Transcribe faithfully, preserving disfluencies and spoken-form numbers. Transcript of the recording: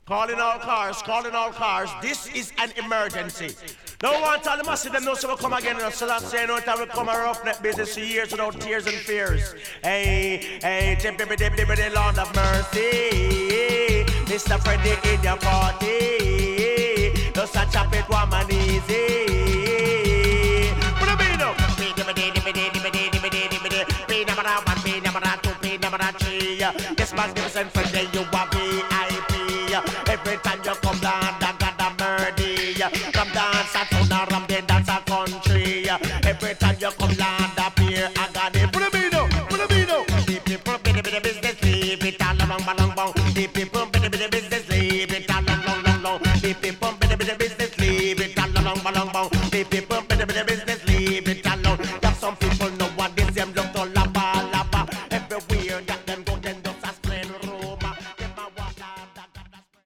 Calling all cars, calling all cars. This is an emergency. Don't want all the massive them know so we come again. So that's saying no time we come a roughneck business for years without tears and fears. Hey, hey, tip dip dip dip the Lord of mercy. Mister Freddy in your party. Just a chop it woman easy. Put a beat up. Yes, magnificent Freddy, you are V I P. Every time you come down, I got a murder. Come dance at Tona Ram, then dance a country. Every time you come down, up here, I got it. Put a beat up, put a beat up. The people bit the business, leave it all along, along, along. The people bit the business, leave it all.